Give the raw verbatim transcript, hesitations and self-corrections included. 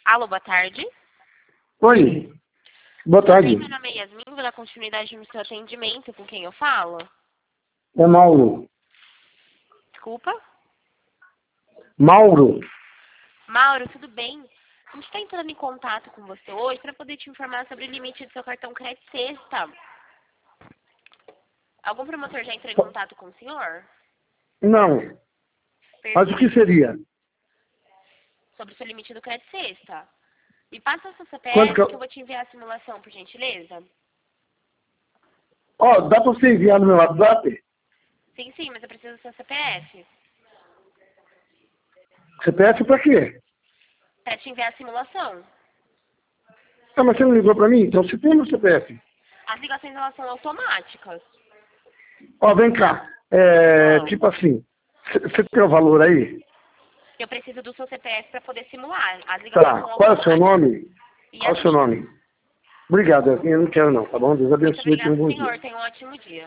Alô, boa tarde. Oi, boa tarde. Meu nome é Yasmin, vou dar continuidade no seu atendimento. Com quem eu falo? É Mauro. Desculpa. Mauro. Mauro, tudo bem? A gente está entrando em contato com você hoje para poder te informar sobre o limite do seu cartão crédito sexta. Algum promotor já entrou em contato com o senhor? Não, mas o que Perfeito. seria? Sobre o seu limite do crédito sexta. Me passa o seu Quanto C P F que que eu eu... vou te enviar a simulação, por gentileza. Ó, dá pra você enviar no meu WhatsApp? Sim, sim, mas eu preciso do seu C P F. C P F pra quê? Para te enviar a simulação. Ah, mas você não ligou pra mim? Então você tem meu C P F. As ligações elas são automáticas. Ó, vem cá. É, Ah, tipo assim, você tem o valor aí? eu preciso do seu C P F para poder simular. As ligações Tá, são qual é o seu automáticas. nome? Qual é o seu Yasmin. nome? Obrigado, Yasmin, eu não quero não, tá bom? Deus Muito abençoe e tenha um obrigada, bom dia. senhor. Tenha um ótimo dia.